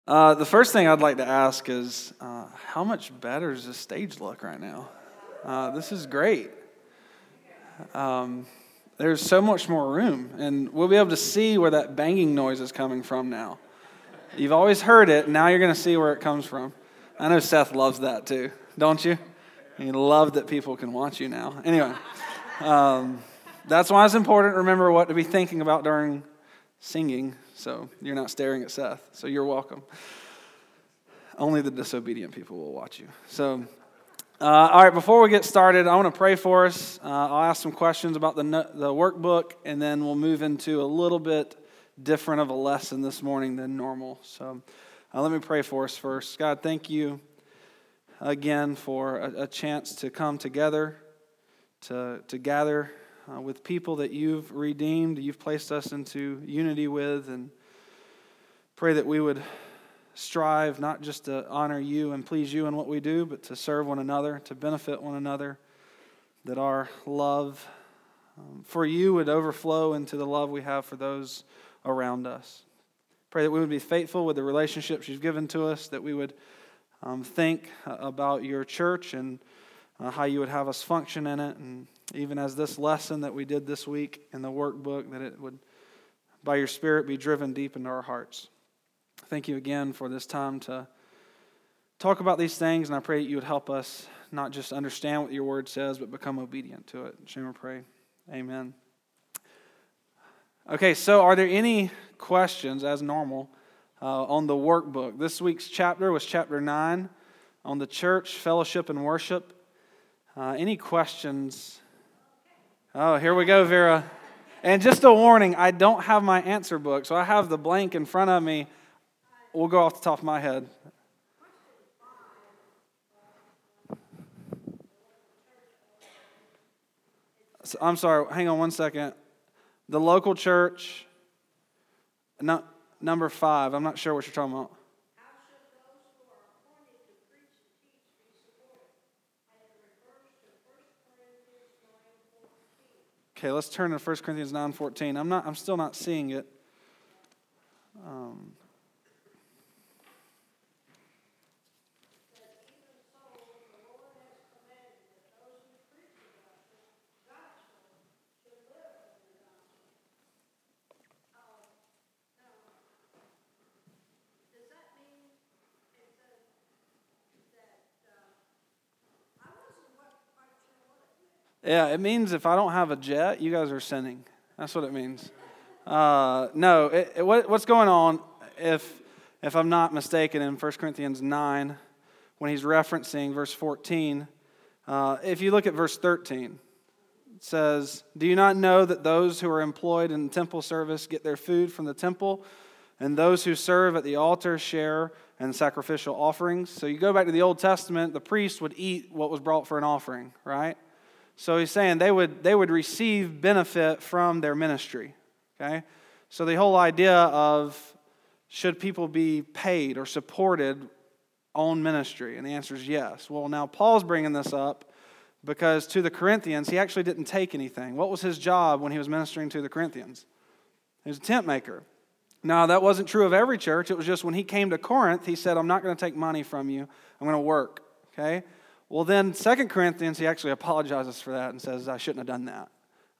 The first thing I'd like to ask is, how much better does this stage look right now? This is great. There's so much more room, and we'll be able to see where that banging noise is coming from now. You've always heard it, now you're going to see where it comes from. I know Seth loves that too, don't you? You love that people can watch you now. Anyway, that's why it's important to remember what to be thinking about during singing, so you're not staring at Seth, so you're welcome. Only the disobedient people will watch you. So, all right, before we get started, I want to pray for us. I'll ask some questions about the workbook, and then we'll move into a little bit different of a lesson this morning than normal. So let me pray for us first. God, thank you again for a chance to come together, to gather with people that you've redeemed, you've placed us into unity with, and pray that we would strive not just to honor you and please you in what we do, but to serve one another, to benefit one another, that our love for you would overflow into the love we have for those around us. Pray that we would be faithful with the relationships you've given to us, that we would think about your church and how you would have us function in it, and even as this lesson that we did this week in the workbook, that it would, by your Spirit, be driven deep into our hearts. Thank you again for this time to talk about these things, and I pray that you would help us not just understand what your word says, but become obedient to it. In shame we pray. Amen. Okay, so are there any questions, as normal, on the workbook? This week's chapter was chapter 9 on the church, fellowship, and worship. Any questions? Oh, here we go, Vera. And just a warning, I don't have my answer book, so I have the blank in front of me. We'll go off the top of my head. So, I'm sorry, hang on one second. The local church, number 5, I'm not sure what you're talking about. Okay, let's turn to 1 Corinthians 9:14. I'm still not seeing it. Yeah, it means if I don't have a jet, you guys are sinning. That's what it means. No, what's going on, if I'm not mistaken, in 1 Corinthians 9, when he's referencing verse 14, if you look at verse 13, it says, "Do you not know that those who are employed in temple service get their food from the temple, and those who serve at the altar share in sacrificial offerings?" So you go back to the Old Testament, the priest would eat what was brought for an offering, right? So he's saying they would receive benefit from their ministry, okay? So the whole idea of should people be paid or supported on ministry? And the answer is yes. Well, now Paul's bringing this up because to the Corinthians, he actually didn't take anything. What was his job when he was ministering to the Corinthians? He was a tent maker. Now, that wasn't true of every church. It was just when he came to Corinth, he said, "I'm not going to take money from you. I'm going to work," okay? Well, then 2 Corinthians, he actually apologizes for that and says, "I shouldn't have done that.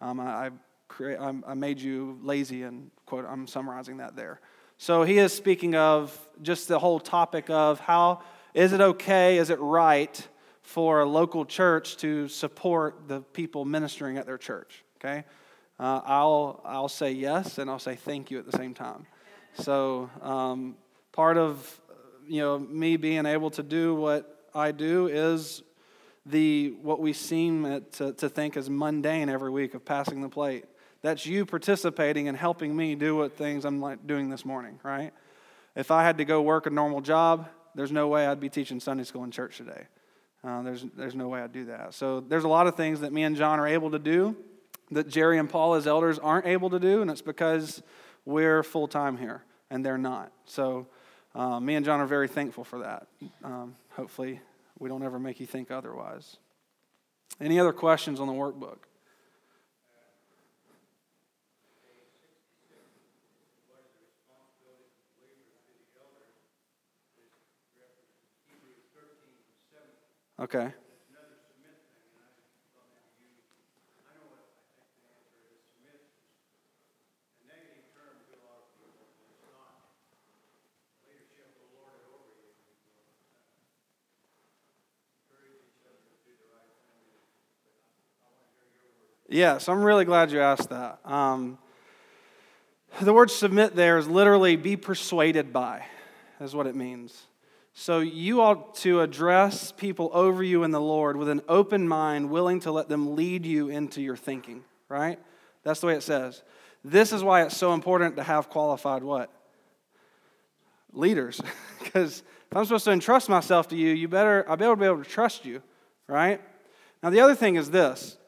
I made you lazy," and quote, I'm summarizing that there. So he is speaking of just the whole topic of how is it okay, is it right for a local church to support the people ministering at their church, okay? I'll say yes, and I'll say thank you at the same time. So part of me being able to do what I do is what we seem to think is mundane every week of passing the plate. That's you participating and helping me do what things I'm like doing this morning, right? If I had to go work a normal job, there's no way I'd be teaching Sunday school in church today. There's no way I'd do that. So there's a lot of things that me and John are able to do that Jerry and Paul as elders aren't able to do, and it's because we're full-time here and they're not. So me and John are very thankful for that. Hopefully we don't ever make you think otherwise. Any other questions on the workbook? Okay. Yes, I'm really glad you asked that. The word submit there is literally be persuaded by, is what it means. So you ought to address people over you in the Lord with an open mind, willing to let them lead you into your thinking, right? That's the way it says. This is why it's so important to have qualified what? Leaders. Because if I'm supposed to entrust myself to you, I'll be able to trust you, right? Now the other thing is this.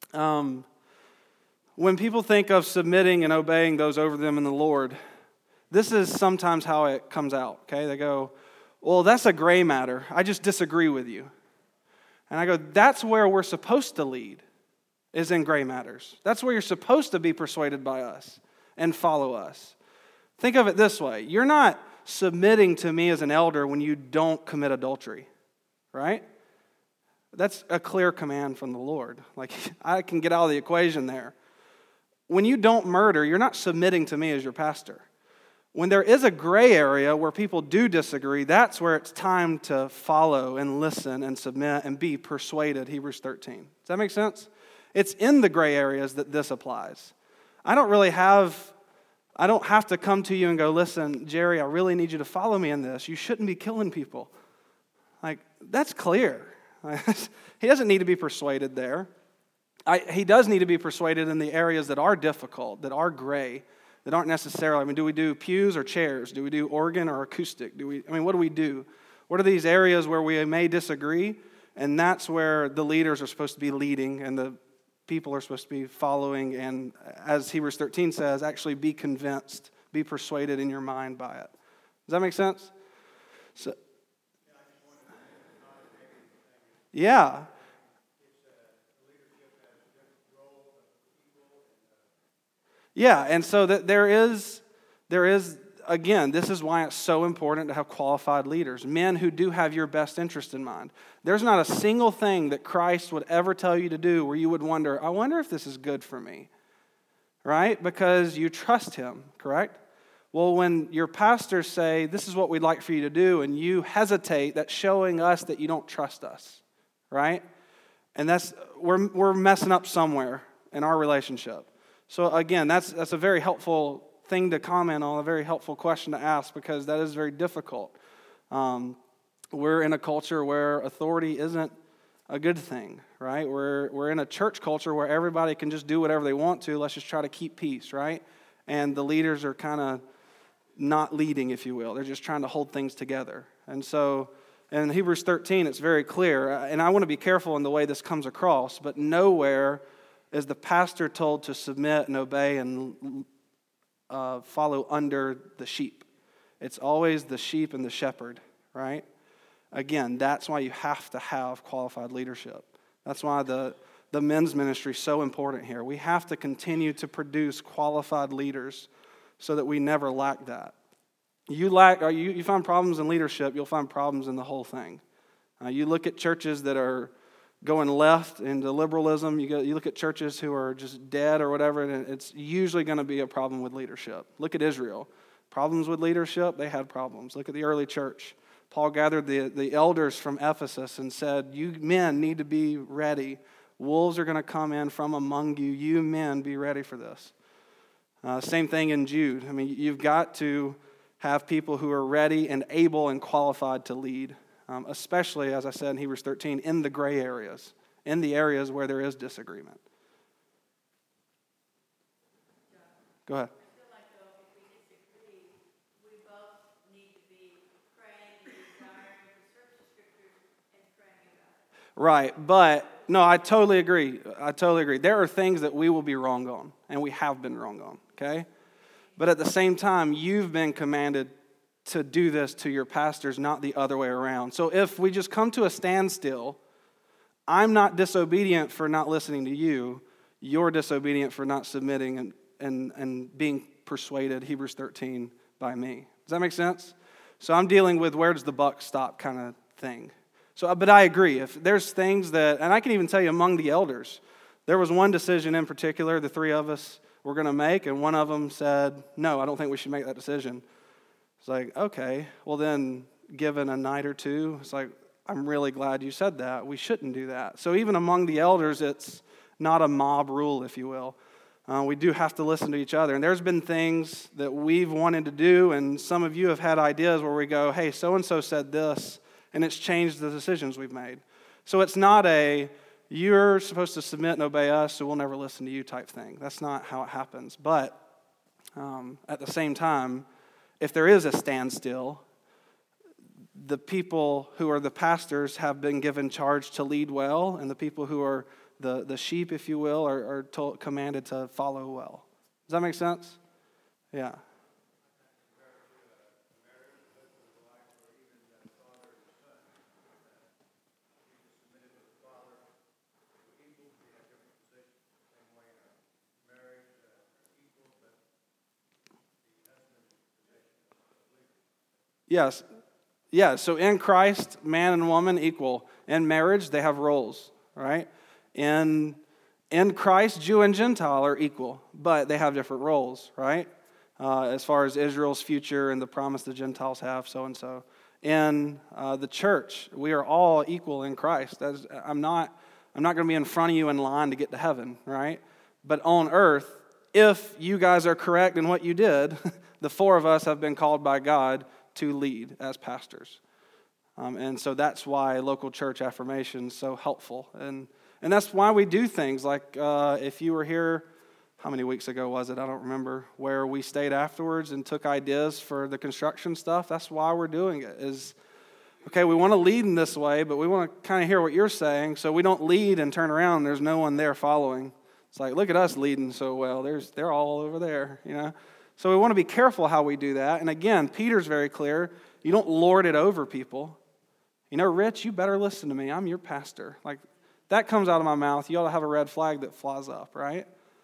When people think of submitting and obeying those over them in the Lord, this is sometimes how it comes out, okay? They go, well, that's a gray matter. I just disagree with you. And I go, that's where we're supposed to lead, is in gray matters. That's where you're supposed to be persuaded by us and follow us. Think of it this way. You're not submitting to me as an elder when you don't commit adultery, right? That's a clear command from the Lord. Like, I can get out of the equation there. When you don't murder, you're not submitting to me as your pastor. When there is a gray area where people do disagree, that's where it's time to follow and listen and submit and be persuaded, Hebrews 13. Does that make sense? It's in the gray areas that this applies. I don't have to come to you and go, listen, Jerry, I really need you to follow me in this. You shouldn't be killing people. Like, that's clear. He doesn't need to be persuaded there. He does need to be persuaded in the areas that are difficult, that are gray, that aren't necessarily, do we do pews or chairs? Do we do organ or acoustic? What do we do? What are these areas where we may disagree? And that's where the leaders are supposed to be leading and the people are supposed to be following and, as Hebrews 13 says, actually be convinced, be persuaded in your mind by it. Does that make sense? So, yeah. Yeah, and so that there is, again, this is why it's so important to have qualified leaders, men who do have your best interest in mind. There's not a single thing that Christ would ever tell you to do where you would wonder, I wonder if this is good for me, right? Because you trust him, correct? Well, when your pastors say, this is what we'd like for you to do, and you hesitate, that's showing us that you don't trust us, right? And we're messing up somewhere in our relationship. So again, that's a very helpful thing to comment on, a very helpful question to ask, because that is very difficult. We're in a culture where authority isn't a good thing, right? We're in a church culture where everybody can just do whatever they want to. Let's just try to keep peace, right? And the leaders are kind of not leading, if you will. They're just trying to hold things together. And so in Hebrews 13, it's very clear, and I want to be careful in the way this comes across, but nowhere is the pastor told to submit and obey and follow under the sheep. It's always the sheep and the shepherd, right? Again, that's why you have to have qualified leadership. That's why the men's ministry is so important here. We have to continue to produce qualified leaders so that we never lack that. You find problems in leadership, you'll find problems in the whole thing. You look at churches that are going left into liberalism, you look at churches who are just dead or whatever, and it's usually going to be a problem with leadership. Look at Israel. Problems with leadership, they had problems. Look at the early church. Paul gathered the elders from Ephesus and said, you men need to be ready. Wolves are going to come in from among you. You men be ready for this. Same thing in Jude. You've got to have people who are ready and able and qualified to lead. Especially, as I said in Hebrews 13, in the gray areas, in the areas where there is disagreement. Go ahead. I feel like, though, if we disagree, we both need to be praying and desiring to search the scriptures and praying about it. Right, but no, I totally agree. There are things that we will be wrong on, and we have been wrong on, okay? But at the same time, you've been commanded to do this to your pastors, not the other way around. So if we just come to a standstill, I'm not disobedient for not listening to you. You're disobedient for not submitting and being persuaded, Hebrews 13, by me. Does that make sense? So I'm dealing with where does the buck stop kind of thing. So, but I agree. If there's things that, and I can even tell you among the elders, there was one decision in particular the three of us were going to make, and one of them said, no, I don't think we should make that decision. It's like, okay, well then, given a night or two, it's like, I'm really glad you said that. We shouldn't do that. So even among the elders, it's not a mob rule, if you will. We do have to listen to each other. And there's been things that we've wanted to do, and some of you have had ideas where we go, hey, so-and-so said this, and it's changed the decisions we've made. So it's not a, you're supposed to submit and obey us, so we'll never listen to you type thing. That's not how it happens. But at the same time, if there is a standstill, the people who are the pastors have been given charge to lead well, and the people who are the sheep, if you will, are commanded to follow well. Does that make sense? Yeah. Yes. Yeah, so in Christ, man and woman equal. In marriage, they have roles, right? In Christ, Jew and Gentile are equal, but they have different roles, right? As far as Israel's future and the promise the Gentiles have, so and so. In the church, we are all equal in Christ. I'm not going to be in front of you in line to get to heaven, right? But on earth, if you guys are correct in what you did, the four of us have been called by God to lead as pastors. And so that's why local church affirmation is so helpful. And that's why we do things like if you were here, how many weeks ago was it? I don't remember, where we stayed afterwards and took ideas for the construction stuff. That's why we're doing it is, okay, we want to lead in this way, but we want to kind of hear what you're saying, so we don't lead and turn around and there's no one there following. It's like, look at us leading so well. They're all over there, you know. So we want to be careful how we do that. And again, Peter's very clear. You don't lord it over people. You know, Rich, you better listen to me. I'm your pastor. Like, that comes out of my mouth. You ought to have a red flag that flies up, right?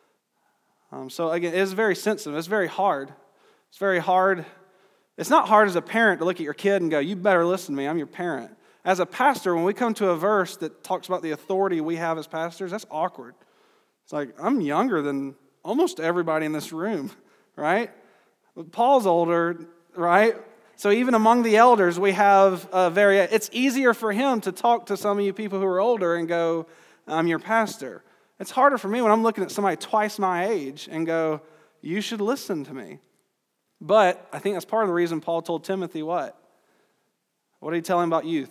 So again, it's very sensitive. It's very hard. It's very hard. It's not hard as a parent to look at your kid and go, you better listen to me. I'm your parent. As a pastor, when we come to a verse that talks about the authority we have as pastors, that's awkward. It's like, I'm younger than almost everybody in this room. Right? But Paul's older, right? So even among the elders, we have it's easier for him to talk to some of you people who are older and go, I'm your pastor. It's harder for me when I'm looking at somebody twice my age and go, you should listen to me. But I think that's part of the reason Paul told Timothy what? What did he tell him about youth?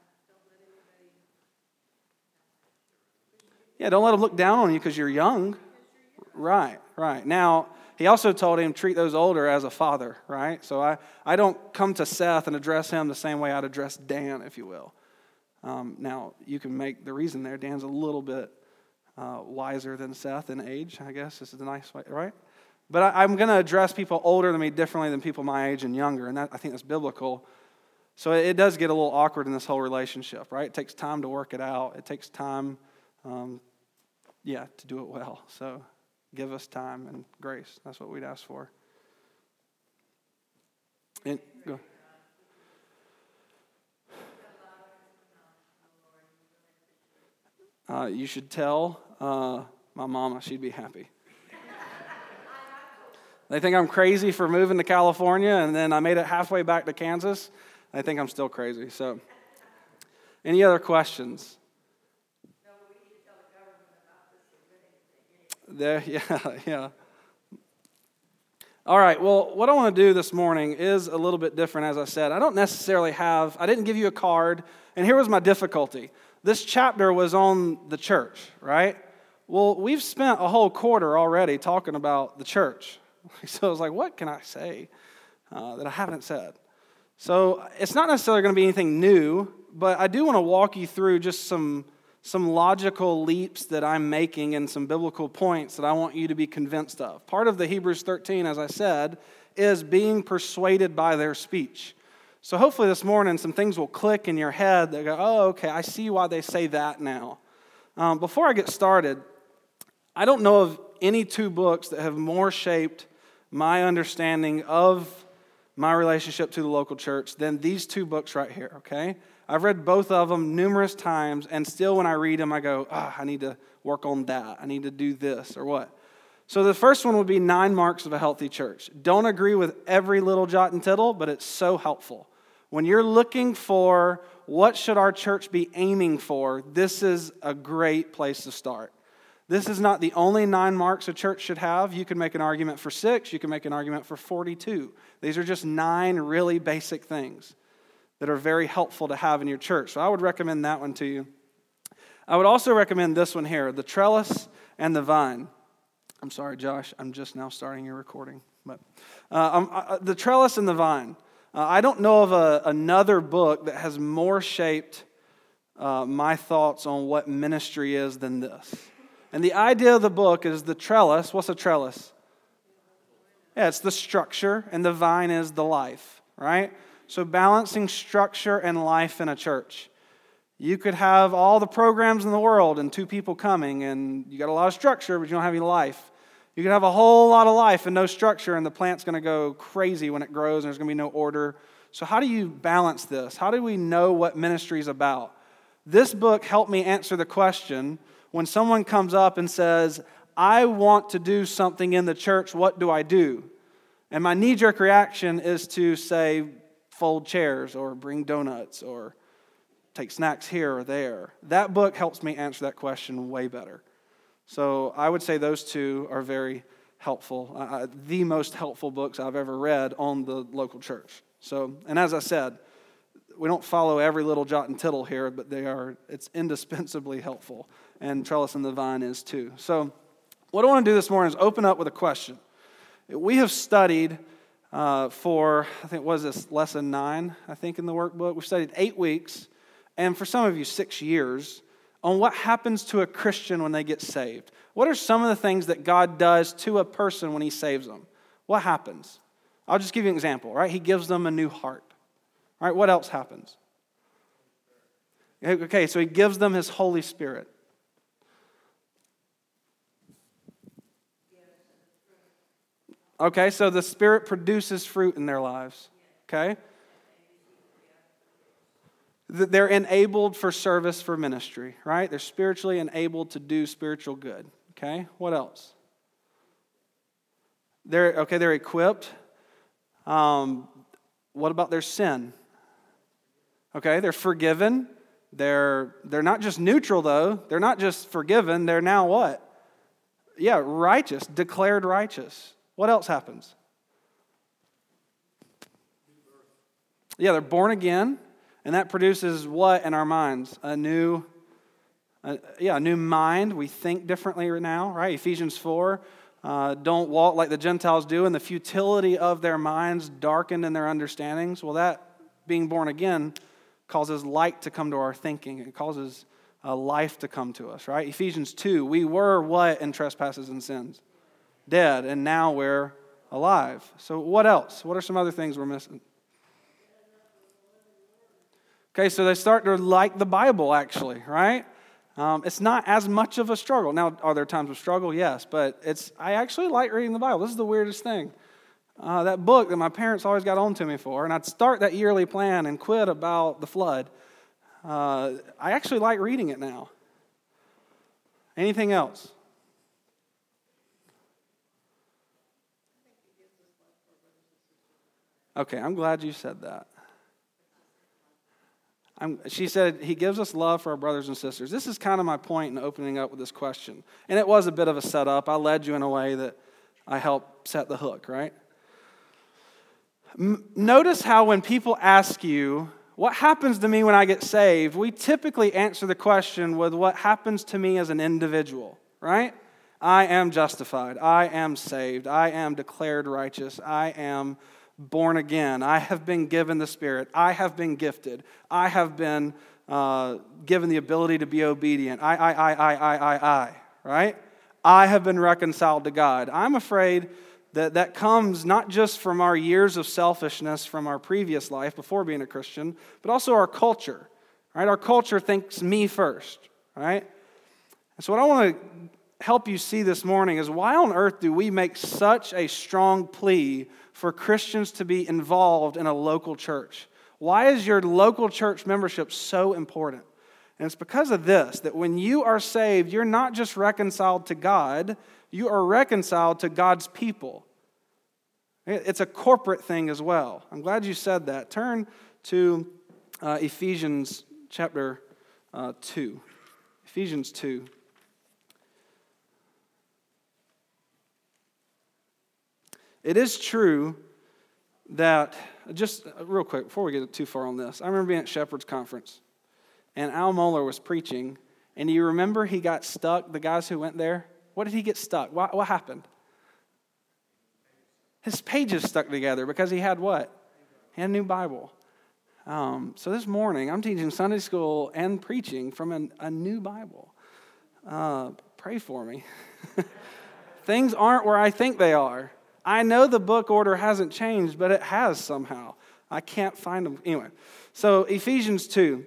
Yeah, don't let them look down on you because you're young. Right. Now, he also told him, treat those older as a father, right? So I don't come to Seth and address him the same way I'd address Dan, if you will. Now, you can make the reason there. Dan's a little bit wiser than Seth in age, I guess. This is the nice way, right? But I'm going to address people older than me differently than people my age and younger, and I think that's biblical. So it does get a little awkward in this whole relationship, right? It takes time to work it out. It takes time, to do it well. So give us time and grace. That's what we'd ask for. And go. You should tell my mama. She'd be happy. They think I'm crazy for moving to California, and then I made it halfway back to Kansas. They think I'm still crazy. So, any other questions? No, we need to tell the government about this thing. Yeah. All right, well, what I want to do this morning is a little bit different, as I said. I didn't give you a card, and here was my difficulty. This chapter was on the church, right? Well, we've spent a whole quarter already talking about the church. So I was like, what can I say that I haven't said? So it's not necessarily going to be anything new, but I do want to walk you through just some logical leaps that I'm making and some biblical points that I want you to be convinced of. Part of the Hebrews 13, as I said, is being persuaded by their speech. So hopefully this morning some things will click in your head that go, oh, okay, I see why they say that now. Before I get started, I don't know of any two books that have more shaped my understanding of my relationship to the local church than these two books right here, okay? I've read both of them numerous times, and still when I read them, I go, I need to work on that. I need to do this or what. So the first one would be 9 Marks of a Healthy Church. Don't agree with every little jot and tittle, but it's so helpful. When you're looking for what should our church be aiming for, this is a great place to start. This is not the only 9 marks a church should have. You can make an argument for 6. You can make an argument for 42. These are just 9 really basic things that are very helpful to have in your church. So I would recommend that one to you. I would also recommend this one here, The Trellis and the Vine. I'm sorry, Josh, I'm just now starting your recording. But The Trellis and the Vine. I don't know of another book that has more shaped my thoughts on what ministry is than this. And the idea of the book is the trellis. What's a trellis? Yeah, it's the structure, and the vine is the life, right? So balancing structure and life in a church. You could have all the programs in the world and 2 people coming, and you got a lot of structure, but you don't have any life. You could have a whole lot of life and no structure, and the plant's going to go crazy when it grows, and there's going to be no order. So how do you balance this? How do we know what ministry is about? This book helped me answer the question when someone comes up and says, I want to do something in the church, what do I do? And my knee-jerk reaction is to say, fold chairs or bring donuts or take snacks here or there. That book helps me answer that question way better. So I would say those 2 are very helpful, the most helpful books I've ever read on the local church. So, and as I said, we don't follow every little jot and tittle here, but it's indispensably helpful. And Trellis and the Vine is too. So what I want to do this morning is open up with a question. We have studied for, I think, what is this, lesson 9, I think, in the workbook. We've studied 8 weeks, and for some of you, 6 years, on what happens to a Christian when they get saved. What are some of the things that God does to a person when He saves them? What happens? I'll just give you an example, right? He gives them a new heart. All right, what else happens? Okay, so He gives them His Holy Spirit. Okay, so the Spirit produces fruit in their lives. Okay? They're enabled for service for ministry, right? They're spiritually enabled to do spiritual good. Okay? What else? They're equipped. What about their sin? Okay, they're forgiven. They're not just neutral, though. They're not just forgiven. They're now what? Yeah, righteous, declared righteous. What else happens? Yeah, they're born again, and that produces what in our minds? A new mind. We think differently now, right? Ephesians 4, don't walk like the Gentiles do, and the futility of their minds darkened in their understandings. Well, that being born again causes light to come to our thinking. It causes life to come to us, right? Ephesians 2, we were what in trespasses and sins? Dead, and now we're alive. So what else? What are some other things we're missing? Okay, so they start to like the Bible, actually, right? It's not as much of a struggle. Now, are there times of struggle? Yes, but I actually like reading the Bible. This is the weirdest thing. That book that my parents always got on to me for, and I'd start that yearly plan and quit about the flood. I actually like reading it now. Anything else? Okay, I'm glad you said that. She said, He gives us love for our brothers and sisters. This is kind of my point in opening up with this question. And it was a bit of a setup. I led you in a way that I helped set the hook, right? Notice how when people ask you, what happens to me when I get saved, we typically answer the question with what happens to me as an individual, right? I am justified. I am saved. I am declared righteous. I am born again. I have been given the Spirit. I have been gifted. I have been given the ability to be obedient. I, right? I have been reconciled to God. I'm afraid that comes not just from our years of selfishness from our previous life before being a Christian, but also our culture, right? Our culture thinks me first, right? And so what I want to help you see this morning is why on earth do we make such a strong plea for Christians to be involved in a local church? Why is your local church membership so important? And it's because of this, that when you are saved, you're not just reconciled to God, you are reconciled to God's people. It's a corporate thing as well. I'm glad you said that. Turn to Ephesians chapter 2. Ephesians 2. It is true that, just real quick, before we get too far on this, I remember being at Shepherd's Conference, and Al Mohler was preaching, and you remember he got stuck, the guys who went there? What did he get stuck? What happened? His pages stuck together because he had what? He had a new Bible. So this morning, I'm teaching Sunday school and preaching from a new Bible. Pray for me. Things aren't where I think they are. I know the book order hasn't changed, but it has somehow. I can't find them. Anyway, so Ephesians 2.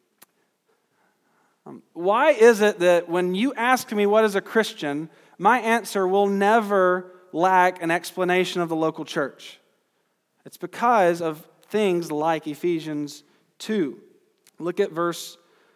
Why is it that when you ask me what is a Christian, my answer will never lack an explanation of the local church? It's because of things like Ephesians 2. Look at verse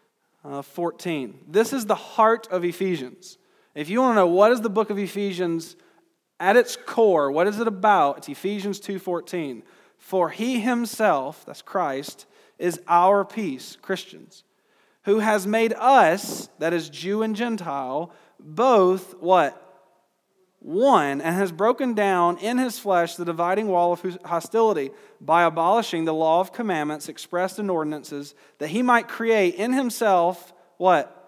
14. This is the heart of Ephesians. If you want to know what is the book of Ephesians at its core, what is it about? It's Ephesians 2:14. For he himself, that's Christ, is our peace, Christians, who has made us, that is Jew and Gentile, both what? One, and has broken down in his flesh the dividing wall of hostility by abolishing the law of commandments expressed in ordinances, that he might create in himself, what?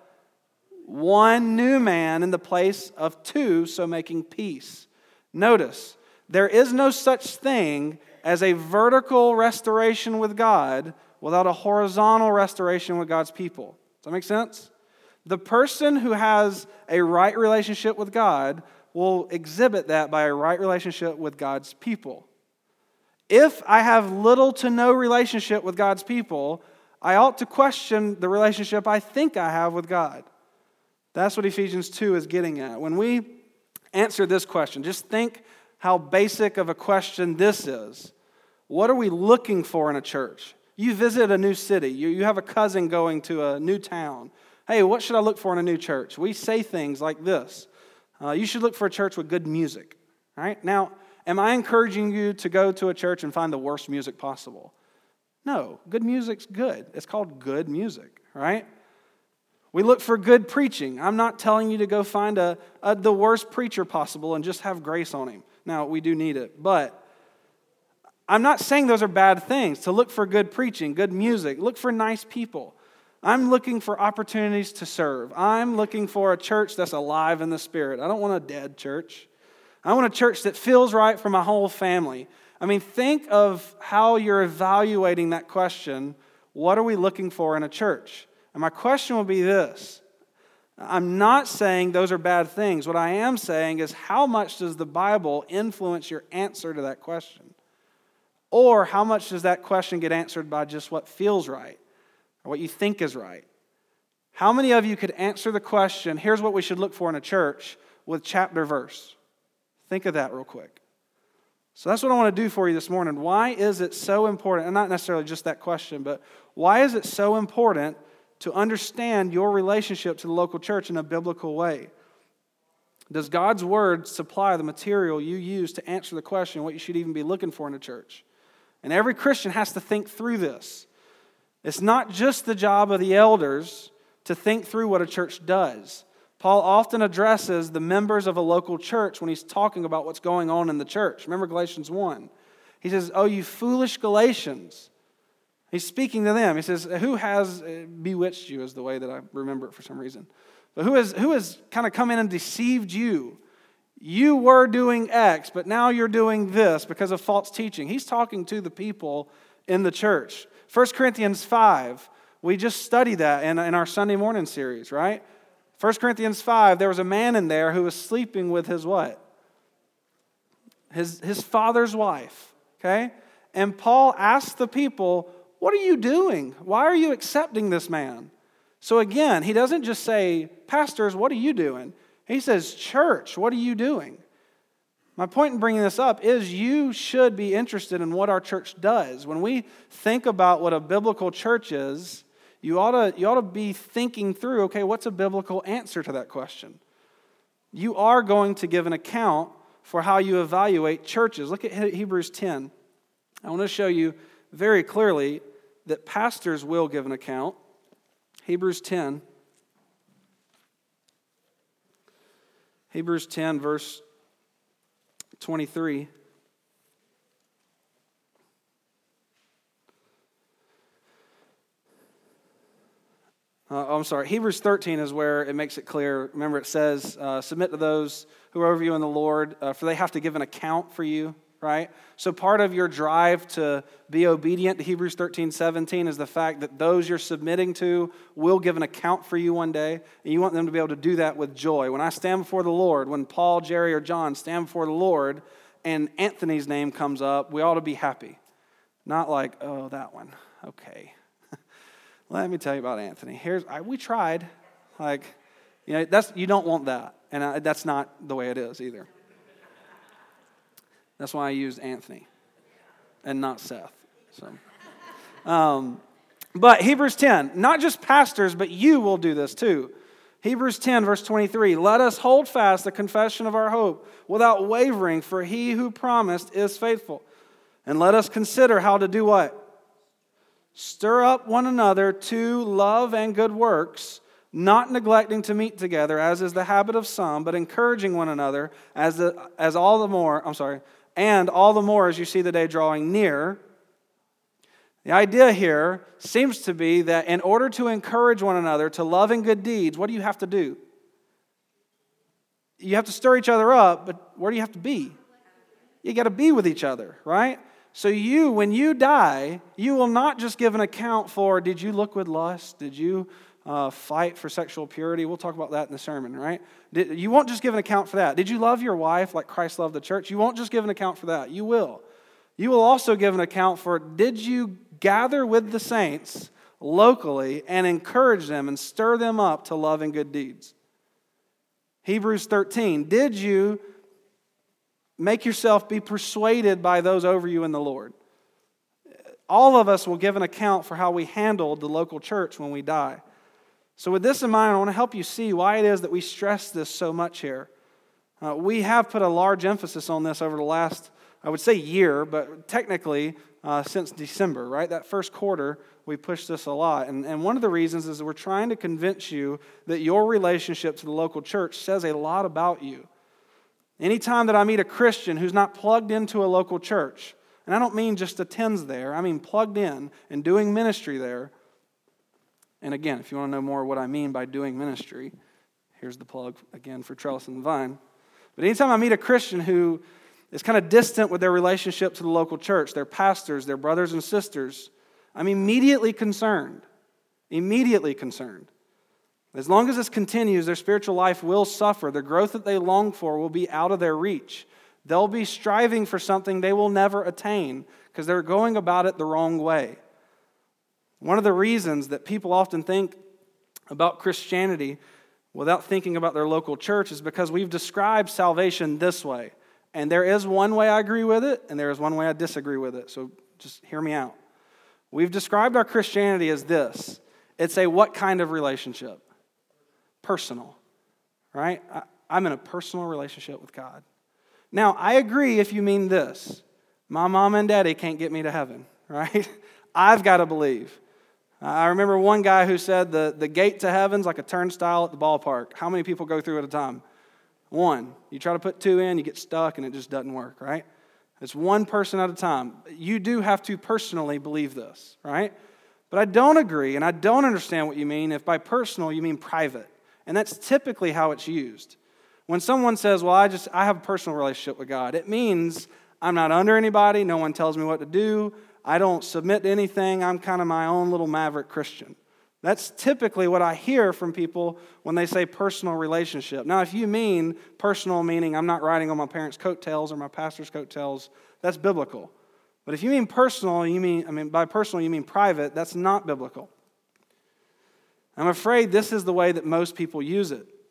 One new man in the place of two, so making peace. Notice, there is no such thing as a vertical restoration with God without a horizontal restoration with God's people. Does that make sense? The person who has a right relationship with God will exhibit that by a right relationship with God's people. If I have little to no relationship with God's people, I ought to question the relationship I think I have with God. That's what Ephesians 2 is getting at. When we answer this question, just think how basic of a question this is. What are we looking for in a church? You visit a new city. You have a cousin going to a new town. Hey, what should I look for in a new church? We say things like this. You should look for a church with good music. All right? Now, am I encouraging you to go to a church and find the worst music possible? No, good music's good. It's called good music, right? We look for good preaching. I'm not telling you to go find the worst preacher possible and just have grace on him. Now, we do need it, but I'm not saying those are bad things. To look for good preaching, good music, look for nice people. I'm looking for opportunities to serve. I'm looking for a church that's alive in the Spirit. I don't want a dead church. I want a church that feels right for my whole family. I mean, think of how you're evaluating that question. What are we looking for in a church? And my question will be this. I'm not saying those are bad things. What I am saying is, how much does the Bible influence your answer to that question? Or how much does that question get answered by just what feels right or what you think is right? How many of you could answer the question, here's what we should look for in a church, with chapter verse? Think of that real quick. So that's what I want to do for you this morning. Why is it so important, and not necessarily just that question, but why is it so important to understand your relationship to the local church in a biblical way? Does God's Word supply the material you use to answer the question what you should even be looking for in a church? And every Christian has to think through this. It's not just the job of the elders to think through what a church does. Paul often addresses the members of a local church when he's talking about what's going on in the church. Remember Galatians 1. He says, "Oh, you foolish Galatians." He's speaking to them. He says, who has bewitched you, is the way that I remember it for some reason. But who has kind of come in and deceived you? You were doing X, but now you're doing this because of false teaching. He's talking to the people in the church. 1 Corinthians 5, we just studied that in our Sunday morning series, right? 1 Corinthians 5, there was a man in there who was sleeping with his what? His father's wife, okay? And Paul asked the people, what are you doing? Why are you accepting this man? So again, he doesn't just say, pastors, what are you doing? He says, church, what are you doing? My point in bringing this up is you should be interested in what our church does. When we think about what a biblical church is, you ought to be thinking through, okay, what's a biblical answer to that question? You are going to give an account for how you evaluate churches. Look at Hebrews 10. I want to show you very clearly that pastors will give an account. Hebrews 10. Hebrews 10, verse 23. I'm sorry, Hebrews 13 is where it makes it clear. Remember, it says, submit to those who are over you in the Lord, for they have to give an account for you, right? So part of your drive to be obedient to Hebrews 13:17 is the fact that those you're submitting to will give an account for you one day, and you want them to be able to do that with joy. When I stand before the Lord, when Paul, Jerry, or John stand before the Lord, and Anthony's name comes up, we ought to be happy. Not like, oh, that one, okay. Let me tell you about Anthony. We tried. You don't want that. And that's not the way it is either. That's why I used Anthony and not Seth. But Hebrews 10, not just pastors, but you will do this too. Hebrews 10, verse 23, let us hold fast the confession of our hope without wavering, for he who promised is faithful. And let us consider how to do what? Stir up one another to love and good works, not neglecting to meet together, as is the habit of some, but encouraging one another, and all the more as you see the day drawing near. The idea here seems to be that in order to encourage one another to love and good deeds, what do you have to do? You have to stir each other up, but where do you have to be? You got to be with each other, right? So when you die, you will not just give an account for, did you look with lust? Did you fight for sexual purity? We'll talk about that in the sermon, right? You won't just give an account for that. Did you love your wife like Christ loved the church? You won't just give an account for that. You will. You will also give an account for, did you gather with the saints locally and encourage them and stir them up to love and good deeds? Hebrews 13, did you make yourself be persuaded by those over you in the Lord? All of us will give an account for how we handled the local church when we die. So with this in mind, I want to help you see why it is that we stress this so much here. We have put a large emphasis on this over the last, I would say year, but technically since December, right? That first quarter, we pushed this a lot. And one of the reasons is that we're trying to convince you that your relationship to the local church says a lot about you. Anytime that I meet a Christian who's not plugged into a local church, and I don't mean just attends there, I mean plugged in and doing ministry there. And again, if you want to know more what I mean by doing ministry, here's the plug again for Trellis and the Vine. But anytime I meet a Christian who is kind of distant with their relationship to the local church, their pastors, their brothers and sisters, I'm immediately concerned. Immediately concerned. As long as this continues, their spiritual life will suffer. The growth that they long for will be out of their reach. They'll be striving for something they will never attain because they're going about it the wrong way. One of the reasons that people often think about Christianity without thinking about their local church is because we've described salvation this way. And there is one way I agree with it, and there is one way I disagree with it. So just hear me out. We've described our Christianity as this. It's a what kind of relationship? Personal, right? I'm in a personal relationship with God. Now, I agree if you mean this. My mom and daddy can't get me to heaven, right? I've got to believe. I remember one guy who said the gate to heaven's like a turnstile at the ballpark. How many people go through at a time? One. You try to put two in, you get stuck, and it just doesn't work, right? It's one person at a time. You do have to personally believe this, right? But I don't agree, and I don't understand what you mean if by personal you mean private. And that's typically how it's used. When someone says, well, I have a personal relationship with God, it means I'm not under anybody, no one tells me what to do, I don't submit to anything, I'm kind of my own little maverick Christian. That's typically what I hear from people when they say personal relationship. Now, if you mean personal, meaning I'm not riding on my parents' coattails or my pastor's coattails, that's biblical. But if you mean personal, by personal you mean private, that's not biblical. I'm afraid this is the way that most people use it.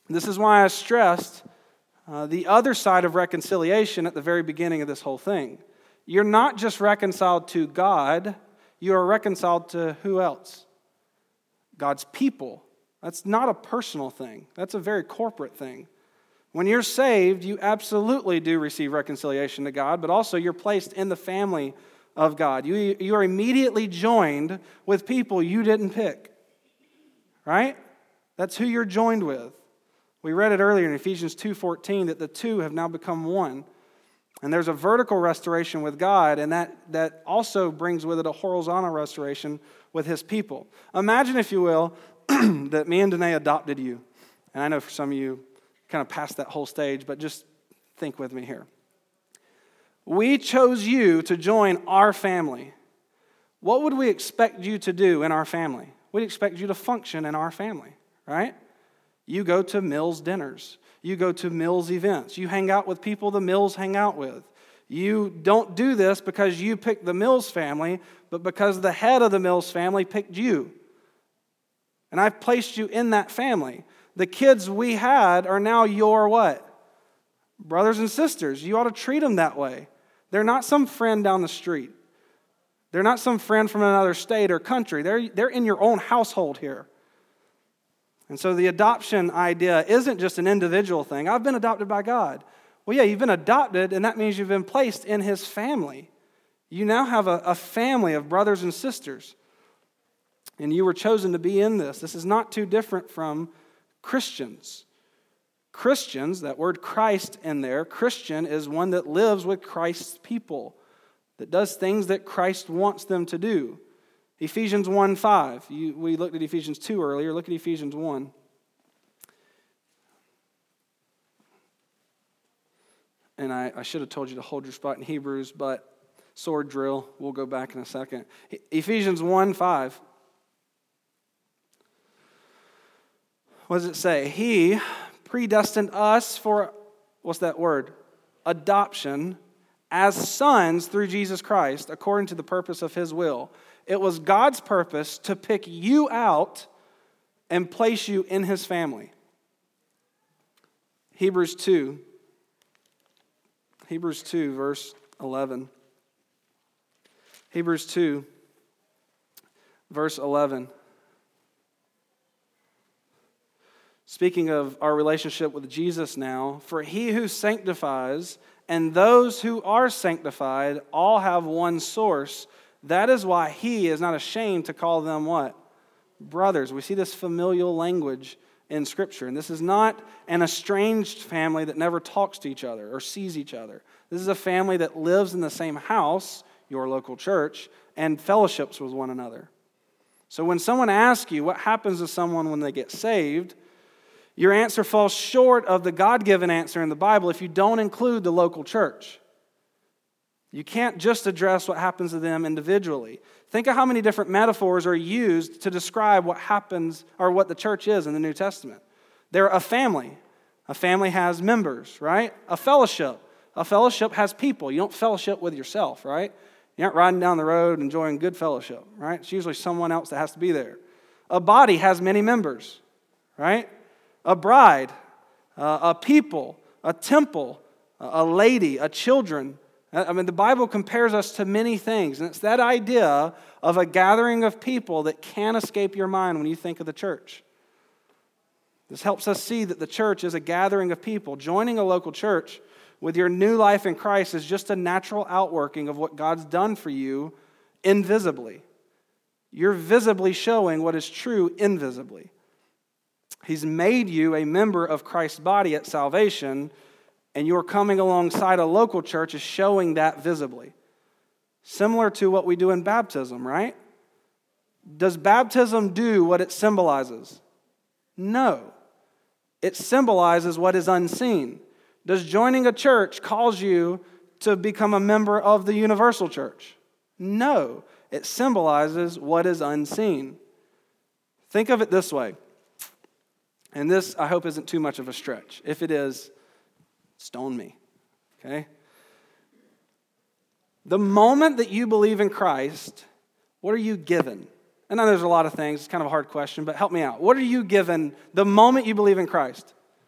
This is why I stressed the other side of reconciliation at the very beginning of this whole thing. You're not just reconciled to God, you are reconciled to who else? God's people. That's not a personal thing. That's a very corporate thing. When you're saved, you absolutely do receive reconciliation to God, but also you're placed in the family of God. You are immediately joined with people you didn't pick, right? That's who you're joined with. We read it earlier in Ephesians 2:14 that the two have now become one. And there's a vertical restoration with God, and that also brings with it a horizontal restoration with His people. Imagine, if you will, that me and Danae adopted you. And I know for some of you, kind of past that whole stage, but just think with me here. We chose you to join our family. What would we expect you to do in our family? We'd expect you to function in our family, right? You go to Mills dinners. You go to Mills events. You hang out with people the Mills hang out with. You don't do this because you picked the Mills family, but because the head of the Mills family picked you. And I've placed you in that family. The kids we had are now your what? Brothers and sisters. You ought to treat them that way. They're not some friend down the street. They're not some friend from another state or country. They're in your own household here. And so the adoption idea isn't just an individual thing. I've been adopted by God. Well, yeah, you've been adopted, and that means you've been placed in His family. You now have a family of brothers and sisters. And you were chosen to be in this. This is not too different from Christians. Christians, that word Christ in there, Christian is one that lives with Christ's people, that does things that Christ wants them to do. Ephesians 1:5. We looked at Ephesians 2 earlier. Look at Ephesians 1. And I should have told you to hold your spot in Hebrews, but sword drill. We'll go back in a second. Ephesians 1:5. What does it say? He predestined us for, what's that word? Adoption as sons through Jesus Christ, according to the purpose of His will. It was God's purpose to pick you out and place you in His family. Hebrews 2, verse 11. Hebrews 2, verse 11. Speaking of our relationship with Jesus now, for He who sanctifies and those who are sanctified all have one source. That is why He is not ashamed to call them what? Brothers. We see this familial language in Scripture. And this is not an estranged family that never talks to each other or sees each other. This is a family that lives in the same house, your local church, and fellowships with one another. So when someone asks you what happens to someone when they get saved, your answer falls short of the God-given answer in the Bible if you don't include the local church. You can't just address what happens to them individually. Think of how many different metaphors are used to describe what happens or what the church is in the New Testament. They're a family. A family has members, right? A fellowship. A fellowship has people. You don't fellowship with yourself, right? You're not riding down the road enjoying good fellowship, right? It's usually someone else that has to be there. A body has many members, right? A bride, a people, a temple, a lady, a children. I mean, the Bible compares us to many things, and it's that idea of a gathering of people that can't escape your mind when you think of the church. This helps us see that the church is a gathering of people. Joining a local church with your new life in Christ is just a natural outworking of what God's done for you invisibly. You're visibly showing what is true invisibly. He's made you a member of Christ's body at salvation, and your coming alongside a local church is showing that visibly. Similar to what we do in baptism, right? Does baptism do what it symbolizes? No. It symbolizes what is unseen. Does joining a church cause you to become a member of the universal church? No. It symbolizes what is unseen. Think of it this way. And this, I hope, isn't too much of a stretch. If it is, stone me, okay? The moment that you believe in Christ, what are you given? I know there's a lot of things. It's kind of a hard question, but help me out. What are you given the moment you believe in Christ?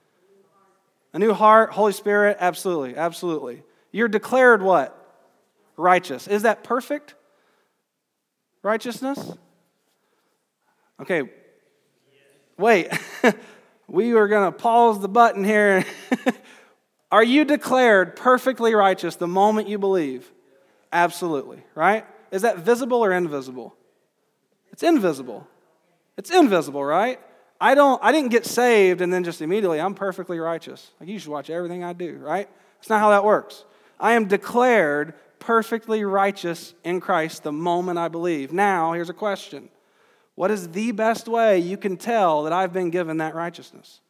A new heart, Holy Spirit, absolutely, absolutely. You're declared what? Righteous. Is that perfect righteousness? Okay, wait. We are going to pause the button here. Are you declared perfectly righteous the moment you believe? Absolutely, right? Is that visible or invisible? It's invisible. It's invisible, right? I didn't get saved and then just immediately I'm perfectly righteous. Like you should watch everything I do, right? That's not how that works. I am declared perfectly righteous in Christ the moment I believe. Now, here's a question. What is the best way you can tell that I've been given that righteousness?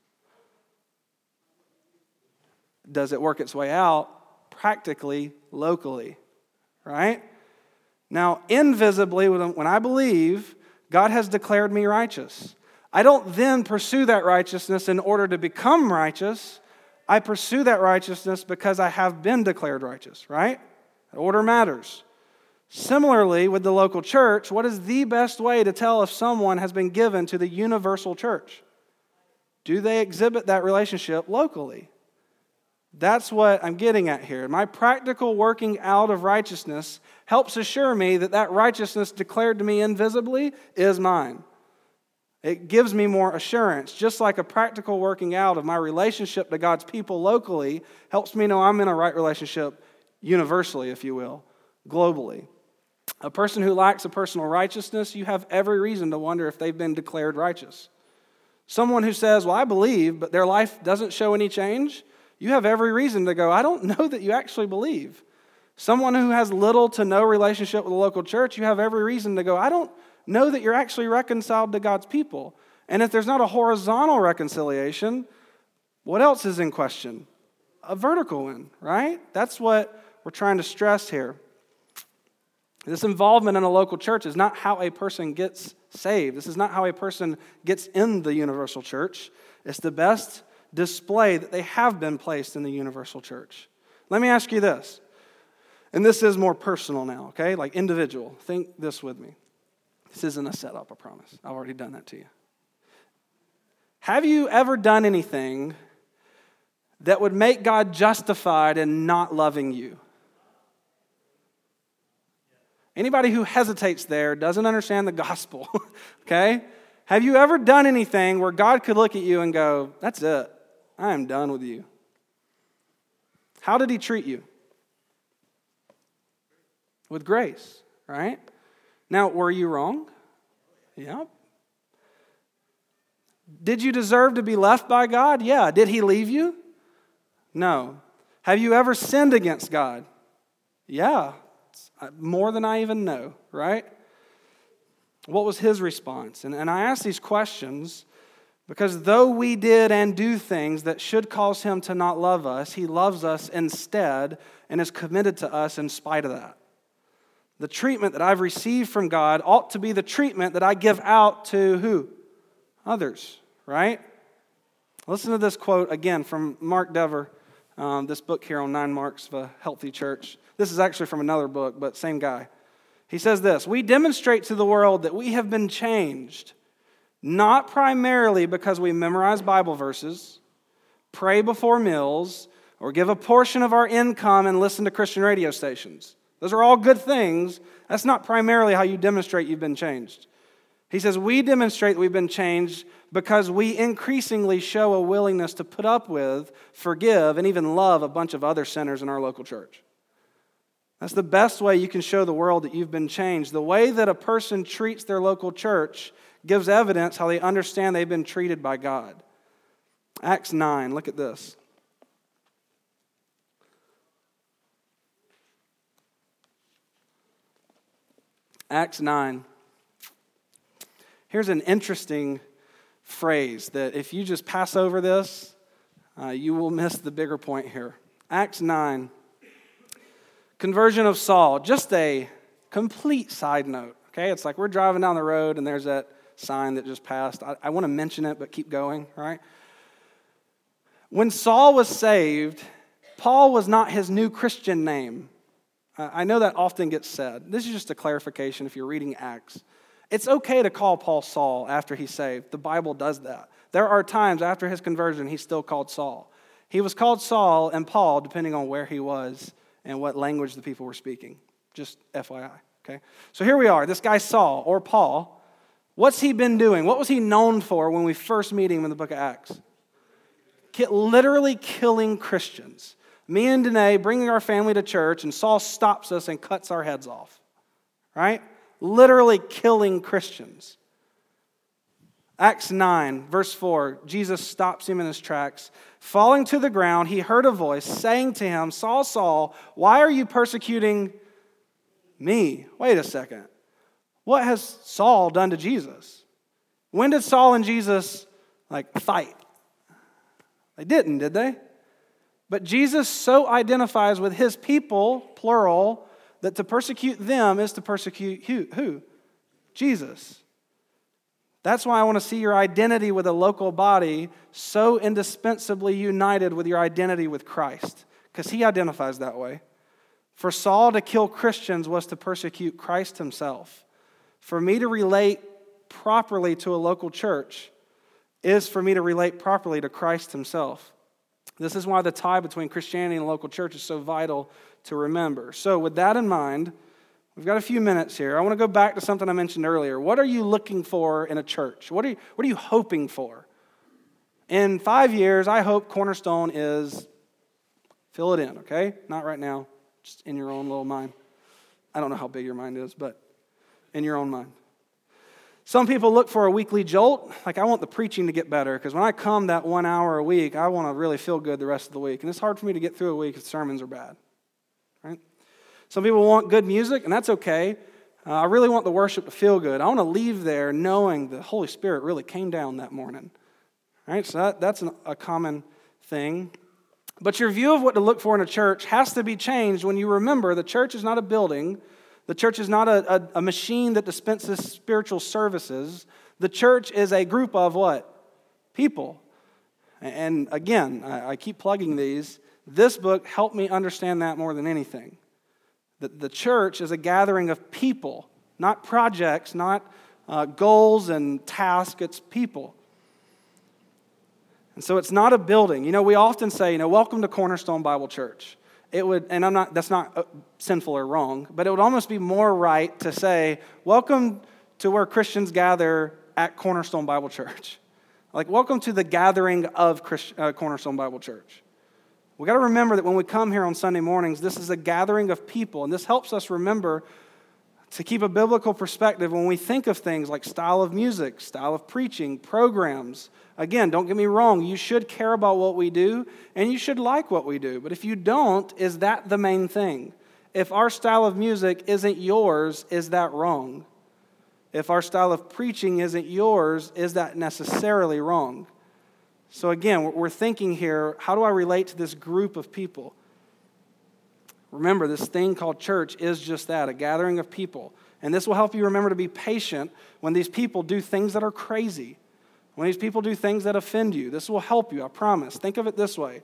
Does it work its way out practically, locally, right? Now, invisibly, when I believe, God has declared me righteous. I don't then pursue that righteousness in order to become righteous. I pursue that righteousness because I have been declared righteous, right? Order matters. Similarly, with the local church, what is the best way to tell if someone has been given to the universal church? Do they exhibit that relationship locally? That's what I'm getting at here. My practical working out of righteousness helps assure me that that righteousness declared to me invisibly is mine. It gives me more assurance, just like a practical working out of my relationship to God's people locally helps me know I'm in a right relationship universally, if you will, globally. A person who lacks a personal righteousness, you have every reason to wonder if they've been declared righteous. Someone who says, well, I believe, but their life doesn't show any change, you have every reason to go, I don't know that you actually believe. Someone who has little to no relationship with the local church, you have every reason to go, I don't know that you're actually reconciled to God's people. And if there's not a horizontal reconciliation, what else is in question? A vertical one, right? That's what we're trying to stress here. This involvement in a local church is not how a person gets saved. This is not how a person gets in the universal church. It's the best display that they have been placed in the universal church. Let me ask you this, and this is more personal now, okay? Like individual. Think this with me. This isn't a setup, I promise. I've already done that to you. Have you ever done anything that would make God justified in not loving you? Anybody who hesitates there doesn't understand the gospel, okay? Have you ever done anything where God could look at you and go, that's it, I am done with you? How did he treat you? With grace, right? Now, were you wrong? Yeah. Did you deserve to be left by God? Yeah. Did he leave you? No. Have you ever sinned against God? Yeah. More than I even know, right? What was his response? And I ask these questions because though we did and do things that should cause him to not love us, he loves us instead and is committed to us in spite of that. The treatment that I've received from God ought to be the treatment that I give out to who? Others, right? Listen to this quote again from Mark Dever, this book here on 9 Marks of a Healthy Church. This is actually from another book, but same guy. He says this, we demonstrate to the world that we have been changed, not primarily because we memorize Bible verses, pray before meals, or give a portion of our income and listen to Christian radio stations. Those are all good things. That's not primarily how you demonstrate you've been changed. He says, we demonstrate that we've been changed because we increasingly show a willingness to put up with, forgive, and even love a bunch of other sinners in our local church. That's the best way you can show the world that you've been changed. The way that a person treats their local church gives evidence how they understand they've been treated by God. Acts 9, look at this. Acts 9. Here's an interesting phrase that if you just pass over this, you will miss the bigger point here. Acts 9. Conversion of Saul. Just a complete side note. Okay, it's like we're driving down the road and there's that sign that just passed. I want to mention it, but keep going, right? When Saul was saved, Paul was not his new Christian name. I know that often gets said. This is just a clarification if you're reading Acts. It's okay to call Paul Saul after he's saved. The Bible does that. There are times after his conversion he's still called Saul. He was called Saul and Paul, depending on where he was and what language the people were speaking. Just FYI, okay? So here we are. This guy Saul, or Paul, what's he been doing? What was he known for when we first meet him in the book of Acts? Literally killing Christians. Me and Danae bringing our family to church, and Saul stops us and cuts our heads off. Right? Literally killing Christians. Acts 9, verse 4, Jesus stops him in his tracks. Falling to the ground, he heard a voice saying to him, Saul, Saul, why are you persecuting me? Wait a second. What has Saul done to Jesus? When did Saul and Jesus fight? They didn't, did they? But Jesus so identifies with his people, plural, that to persecute them is to persecute who? Jesus. That's why I want to see your identity with a local body so indispensably united with your identity with Christ, because he identifies that way. For Saul to kill Christians was to persecute Christ himself. For me to relate properly to a local church is for me to relate properly to Christ himself. This is why the tie between Christianity and local church is so vital to remember. So with that in mind, we've got a few minutes here. I want to go back to something I mentioned earlier. What are you looking for in a church? What are you hoping for? In 5 years, I hope Cornerstone is, fill it in, okay? Not right now, just in your own little mind. I don't know how big your mind is, but in your own mind. Some people look for a weekly jolt. I want the preaching to get better, because when I come that 1 hour a week, I want to really feel good the rest of the week. And it's hard for me to get through a week if sermons are bad. Right? Some people want good music, and that's okay. I really want the worship to feel good. I want to leave there knowing the Holy Spirit really came down that morning. Right? So that's a common thing. But your view of what to look for in a church has to be changed when you remember the church is not a building. The church is not a machine that dispenses spiritual services. The church is a group of what? People. And again, I keep plugging these. This book helped me understand that more than anything. That the church is a gathering of people, not projects, not goals and tasks. It's people. And so it's not a building. We often say, welcome to Cornerstone Bible Church. It would, and that's not sinful or wrong, but it would almost be more right to say, welcome to where Christians gather at Cornerstone Bible Church. Welcome to the gathering of Cornerstone Bible Church. We got to remember that when we come here on Sunday mornings, this is a gathering of people, and this helps us remember to keep a biblical perspective when we think of things like style of music, style of preaching, programs. Again, don't get me wrong, you should care about what we do, and you should like what we do. But if you don't, is that the main thing? If our style of music isn't yours, is that wrong? If our style of preaching isn't yours, is that necessarily wrong? So again, we're thinking here, how do I relate to this group of people? Remember, this thing called church is just that, a gathering of people. And this will help you remember to be patient when these people do things that are crazy. When these people do things that offend you. This will help you, I promise. Think of it this way.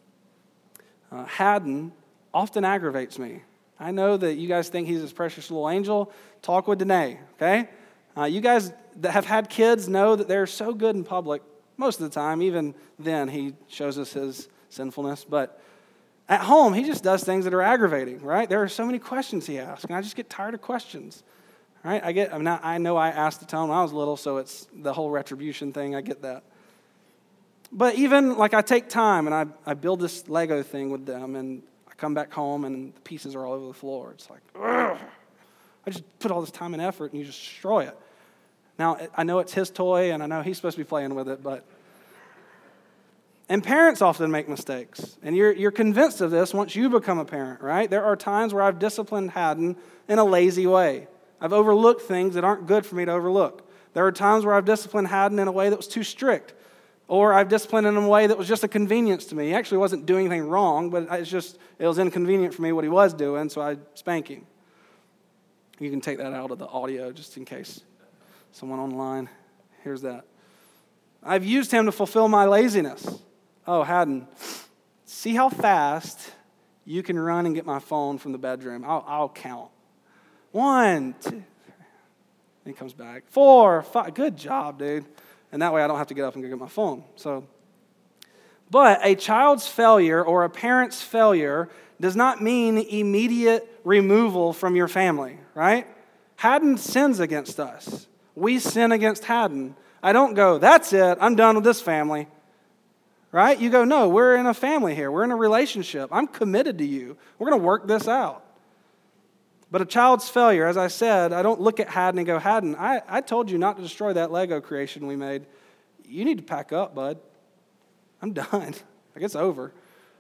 Haddon often aggravates me. I know that you guys think he's this precious little angel. Talk with Danae, okay? You guys that have had kids know that they're so good in public most of the time. Even then, he shows us his sinfulness. But at home, he just does things that are aggravating, right? There are so many questions he asks, and I just get tired of questions, right? I know I asked to tell him when I was little, so it's the whole retribution thing. I get that. But even, I take time, and I build this Lego thing with them, and I come back home, and the pieces are all over the floor. It's ugh. I just put all this time and effort, and you just destroy it. Now, I know it's his toy, and I know he's supposed to be playing with it, but... And parents often make mistakes. And you're convinced of this once you become a parent, right? There are times where I've disciplined Haddon in a lazy way. I've overlooked things that aren't good for me to overlook. There are times where I've disciplined Haddon in a way that was too strict. Or I've disciplined him in a way that was just a convenience to me. He actually wasn't doing anything wrong, but it was inconvenient for me what he was doing, so I spank him. You can take that out of the audio just in case someone online hears that. I've used him to fulfill my laziness. Oh, Haddon, see how fast you can run and get my phone from the bedroom. I'll count. 1, 2, 3. He comes back. 4, 5. Good job, dude. And that way I don't have to get up and go get my phone. But a child's failure or a parent's failure does not mean immediate removal from your family, right? Haddon sins against us. We sin against Haddon. I don't go, that's it, I'm done with this family. Right? You go, no, we're in a family here. We're in a relationship. I'm committed to you. We're going to work this out. But a child's failure, as I said, I don't look at Haddon and go, Haddon, I told you not to destroy that Lego creation we made. You need to pack up, bud. I'm done. Like, it's over.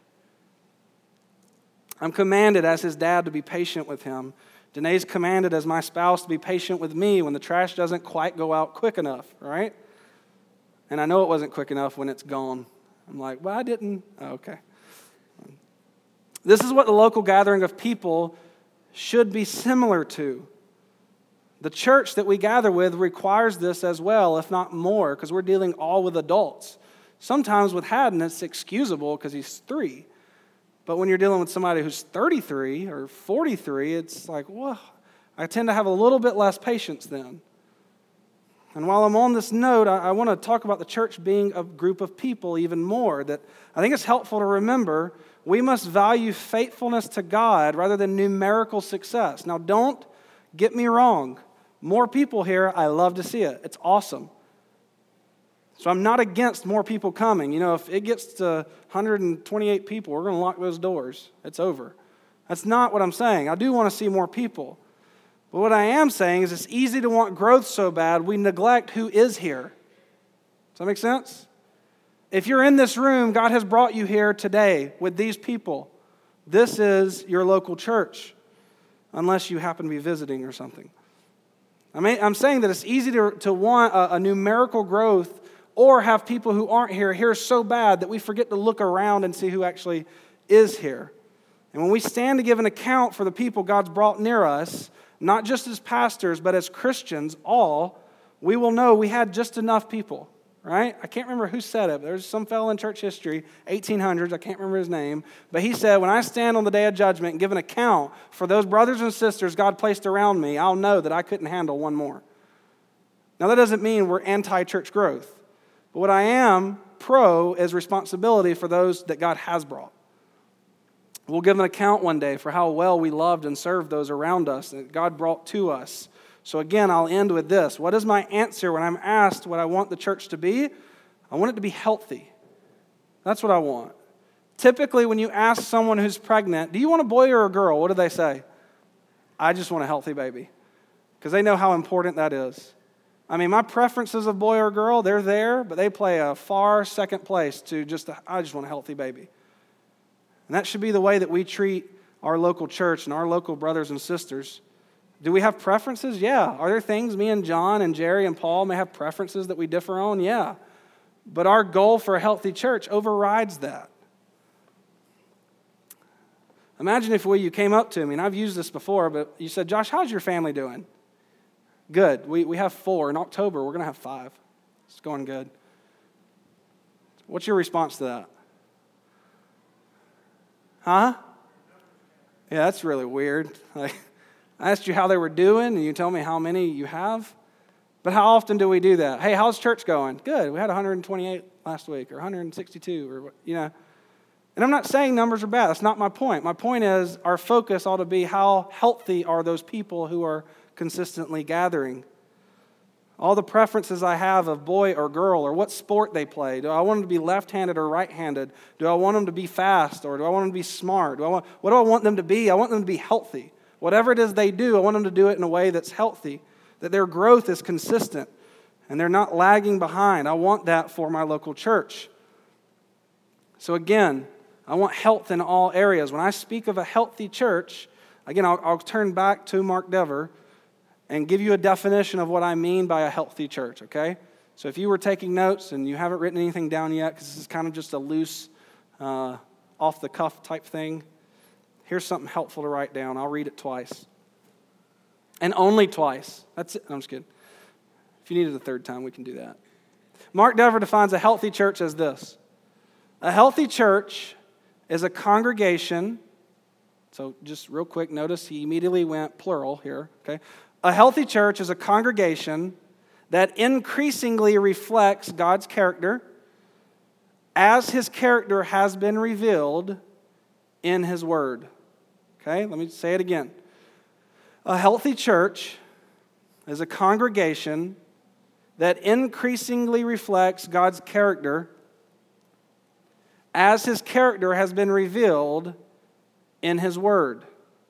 I'm commanded as his dad to be patient with him. Danae's commanded as my spouse to be patient with me when the trash doesn't quite go out quick enough, right? And I know it wasn't quick enough when it's gone. I'm like, well, I didn't. Oh, okay. This is what the local gathering of people should be similar to. The church that we gather with requires this as well, if not more, because we're dealing all with adults. Sometimes with Haddon, it's excusable because he's 3. But when you're dealing with somebody who's 33 or 43, it's like, well, I tend to have a little bit less patience then. And while I'm on this note, I want to talk about the church being a group of people even more. That I think it's helpful to remember we must value faithfulness to God rather than numerical success. Now, don't get me wrong. More people here, I love to see it. It's awesome. So I'm not against more people coming. You know, if it gets to 128 people, we're going to lock those doors. It's over. That's not what I'm saying. I do want to see more people. But what I am saying is it's easy to want growth so bad we neglect who is here. Does that make sense? If you're in this room, God has brought you here today with these people. This is your local church, unless you happen to be visiting or something. I'm saying that it's easy to want a numerical growth or have people who aren't here so bad that we forget to look around and see who actually is here. And when we stand to give an account for the people God's brought near us, not just as pastors, but as Christians, we will know we had just enough people, right? I can't remember who said it. There's some fellow in church history, 1800s, I can't remember his name, but he said, when I stand on the day of judgment and give an account for those brothers and sisters God placed around me, I'll know that I couldn't handle one more. Now, that doesn't mean we're anti-church growth, but what I am pro is responsibility for those that God has brought. We'll give an account one day for how well we loved and served those around us that God brought to us. So again, I'll end with this. What is my answer when I'm asked what I want the church to be? I want it to be healthy. That's what I want. Typically, when you ask someone who's pregnant, do you want a boy or a girl? What do they say? I just want a healthy baby. Because they know how important that is. I mean, my preferences of boy or girl, they're there, but they play a far second place to I just want a healthy baby. And that should be the way that we treat our local church and our local brothers and sisters. Do we have preferences? Yeah. Are there things me and John and Jerry and Paul may have preferences that we differ on? Yeah. But our goal for a healthy church overrides that. Imagine if you came up to me, and I've used this before, but you said, Josh, how's your family doing? Good. We have 4. In October, we're going to have 5. It's going good. What's your response to that? Huh? Yeah, that's really weird. Like, I asked you how they were doing, and you tell me how many you have. But how often do we do that? Hey, how's church going? Good. We had 128 last week, or 162, or you know. And I'm not saying numbers are bad. That's not my point. My point is our focus ought to be how healthy are those people who are consistently gathering. All the preferences I have of boy or girl or what sport they play. Do I want them to be left-handed or right-handed? Do I want them to be fast or do I want them to be smart? What do I want them to be? I want them to be healthy. Whatever it is they do, I want them to do it in a way that's healthy, that their growth is consistent and they're not lagging behind. I want that for my local church. So again, I want health in all areas. When I speak of a healthy church, again, I'll turn back to Mark Dever and give you a definition of what I mean by a healthy church, okay? So if you were taking notes and you haven't written anything down yet, because this is kind of just a loose, off-the-cuff type thing, here's something helpful to write down. I'll read it twice. And only twice. That's it. No, I'm just kidding. If you need it a third time, we can do that. Mark Dever defines a healthy church as this. A healthy church is a congregation. So just real quick, notice he immediately went plural here, okay? A healthy church is a congregation that increasingly reflects God's character as his character has been revealed in his word. Okay, let me say it again. A healthy church is a congregation that increasingly reflects God's character as his character has been revealed in his word.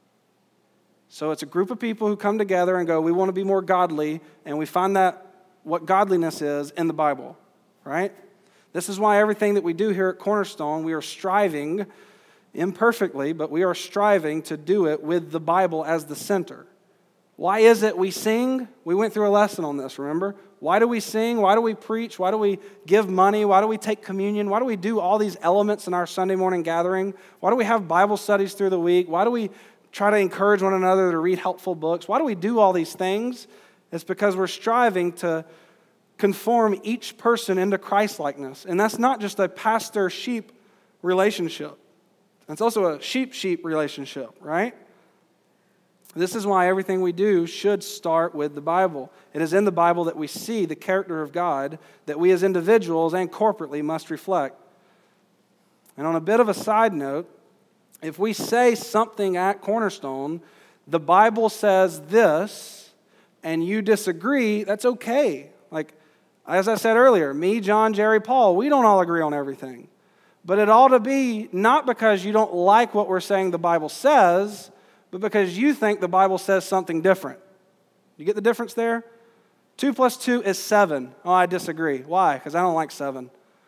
So it's a group of people who come together and go, we want to be more godly, and we find that what godliness is in the Bible, right? This is why everything that we do here at Cornerstone, we are striving, imperfectly, but we are striving to do it with the Bible as the center. Why is it we sing? We went through a lesson on this, remember? Why do we sing? Why do we preach? Why do we give money? Why do we take communion? Why do we do all these elements in our Sunday morning gathering? Why do we have Bible studies through the week? Why do we try to encourage one another to read helpful books? Why do we do all these things? It's because we're striving to conform each person into Christ-likeness. And that's not just a pastor-sheep relationship. It's also a sheep-sheep relationship, right? This is why everything we do should start with the Bible. It is in the Bible that we see the character of God that we as individuals and corporately must reflect. And on a bit of a side note, if we say something at Cornerstone, the Bible says this, and you disagree, that's okay. Like, as I said earlier, me, John, Jerry, Paul, we don't all agree on everything. But it ought to be not because you don't like what we're saying the Bible says, but because you think the Bible says something different. You get the difference there? 2 plus 2 is 7. Oh, I disagree. Why? Because I don't like 7.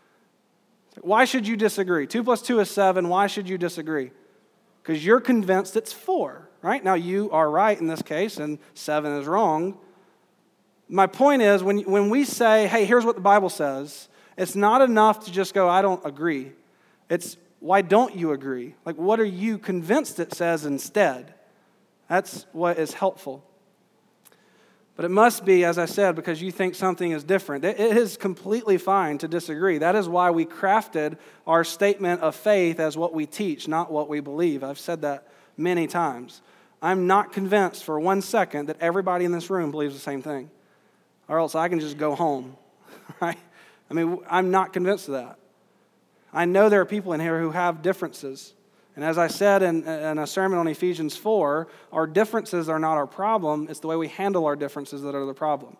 Why should you disagree? 2 plus 2 is 7. Why should you disagree? Because you're convinced it's 4, right? Now, you are right in this case, and 7 is wrong. My point is, when we say, hey, here's what the Bible says, it's not enough to just go, I don't agree. It's, why don't you agree? Like, what are you convinced it says instead? That's what is helpful. But it must be, as I said, because you think something is different. It is completely fine to disagree. That is why we crafted our statement of faith as what we teach, not what we believe. I've said that many times. I'm not convinced for 1 second that everybody in this room believes the same thing, or else I can just go home, right? I mean, I'm not convinced of that. I know there are people in here who have differences. And as I said in a sermon on Ephesians 4, our differences are not our problem. It's the way we handle our differences that are the problem.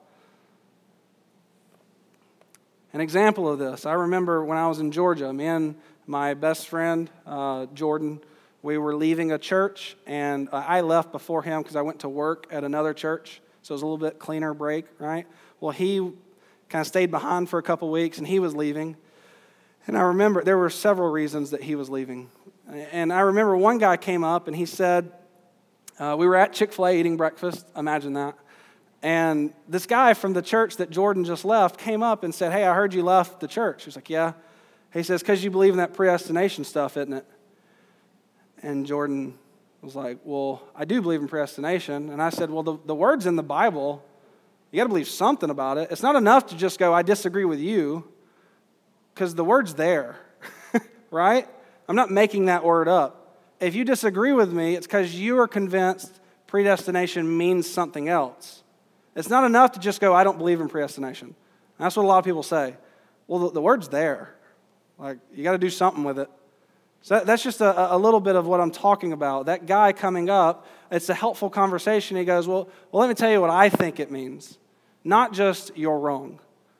An example of this, I remember when I was in Georgia, me and my best friend, Jordan, we were leaving a church, and I left before him because I went to work at another church, so it was a little bit cleaner break, right? Well, he kind of stayed behind for a couple weeks, and he was leaving. And I remember there were several reasons that he was leaving. And I remember one guy came up and he said, we were at Chick-fil-A eating breakfast, imagine that. And this guy from the church that Jordan just left came up and said, hey, I heard you left the church. He was like, yeah. He says, because you believe in that predestination stuff, isn't it? And Jordan was like, well, I do believe in predestination. And I said, well, the word's in the Bible. You got to believe something about it. It's not enough to just go, I disagree with you. Because the word's there, right? I'm not making that word up. If you disagree with me, it's because you are convinced predestination means something else. It's not enough to just go, I don't believe in predestination. That's what a lot of people say. Well, the word's there. Like, you got to do something with it. So that's just a little bit of what I'm talking about. That guy coming up, it's a helpful conversation. He goes, well, let me tell you what I think it means. Not just you're wrong.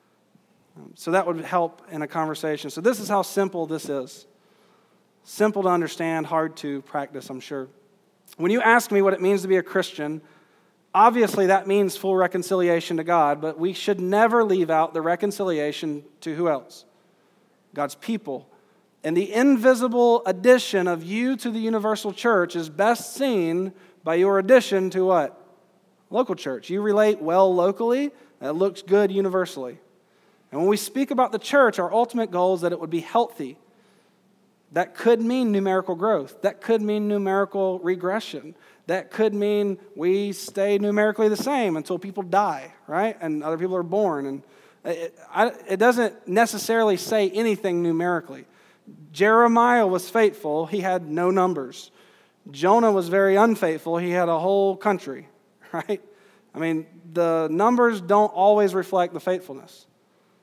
So that would help in a conversation. So this is how simple this is. Simple to understand, hard to practice, I'm sure. When you ask me what it means to be a Christian, obviously that means full reconciliation to God, but we should never leave out the reconciliation to who else? God's people. And the invisible addition of you to the universal church is best seen by your addition to what? Local church. You relate well locally, that looks good universally. And when we speak about the church, our ultimate goal is that it would be healthy. That could mean numerical growth. That could mean numerical regression. That could mean we stay numerically the same until people die, right? And other people are born. And it doesn't necessarily say anything numerically. Jeremiah was faithful. He had no numbers. Jonah was very unfaithful. He had a whole country, right? I mean, the numbers don't always reflect the faithfulness.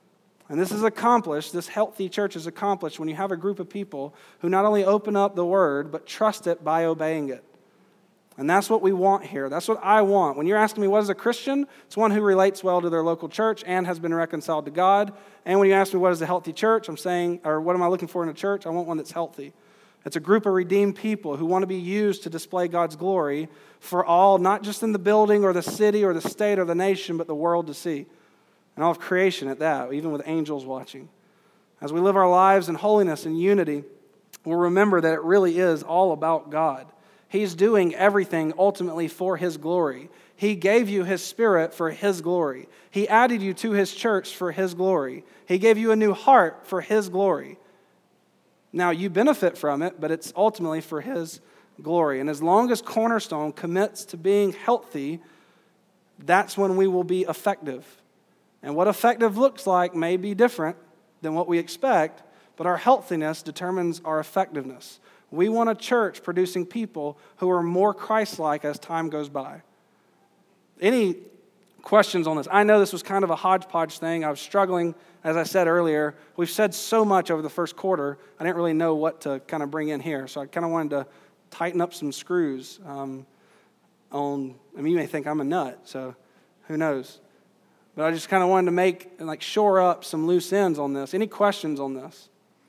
And this is accomplished, this healthy church is accomplished when you have a group of people who not only open up the Word, but trust it by obeying it. And that's what we want here. That's what I want. When you're asking me what is a Christian, it's one who relates well to their local church and has been reconciled to God. And when you ask me what is a healthy church, I'm saying, or what am I looking for in a church? I want one that's healthy. It's a group of redeemed people who want to be used to display God's glory for all, not just in the building or the city or the state or the nation, but the world to see. And all of creation at that, even with angels watching. As we live our lives in holiness and unity, we'll remember that it really is all about God. He's doing everything ultimately for His glory. He gave you His Spirit for His glory. He added you to His church for His glory. He gave you a new heart for His glory. Now, you benefit from it, but it's ultimately for His glory. And as long as Cornerstone commits to being healthy, that's when we will be effective. And what effective looks like may be different than what we expect, but our healthiness determines our effectiveness. We want a church producing people who are more Christ-like as time goes by. Any questions on this? I know this was kind of a hodgepodge thing. I was struggling, as I said earlier. We've said so much over the first quarter, I didn't really know what to kind of bring in here. So I kind of wanted to tighten up some screws you may think I'm a nut, so who knows? But I just kind of wanted to shore up some loose ends on this. Any questions on this?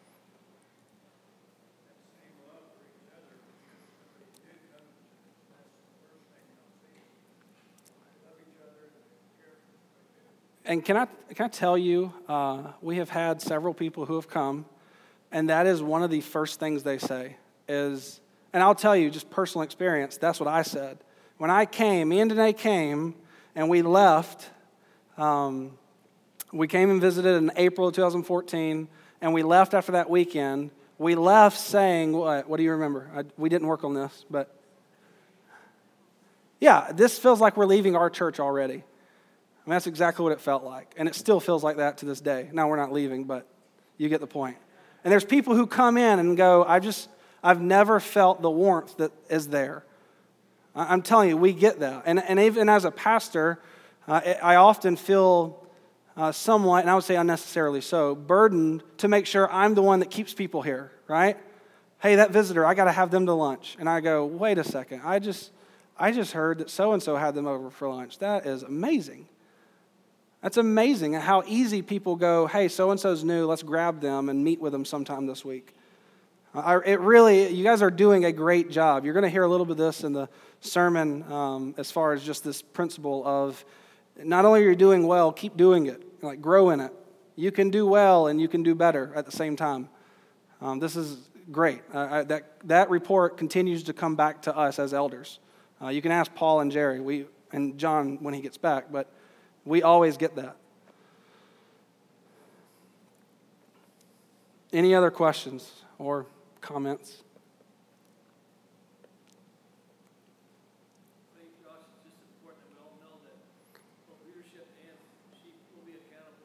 And can I tell you, we have had several people who have come, and that is one of the first things they say is, and I'll tell you, just personal experience, that's what I said. When I came, me and Danae came, and we left, we came and visited in April of 2014, and we left after that weekend. We left saying, what do you remember? We didn't work on this, but yeah, this feels like we're leaving our church already. I mean, that's exactly what it felt like. And it still feels like that to this day. Now, we're not leaving, but you get the point. And there's people who come in and go, I've never felt the warmth that is there. I'm telling you, we get that. And even as a pastor, I often feel somewhat, and I would say unnecessarily so, burdened to make sure I'm the one that keeps people here, right? Hey, that visitor, I got to have them to lunch. And I go, wait a second, I just heard that so-and-so had them over for lunch. That is amazing. That's amazing how easy people go, hey, so-and-so's new, let's grab them and meet with them sometime this week. You guys are doing a great job. You're going to hear a little bit of this in the sermon as far as just this principle of not only are you doing well, keep doing it, like grow in it. You can do well and you can do better at the same time. This is great. That report continues to come back to us as elders. You can ask Paul and Jerry, and John when he gets back, but we always get that. Any other questions or comments? I think, Josh, it's just important that we all know that both leadership and sheep will be accountable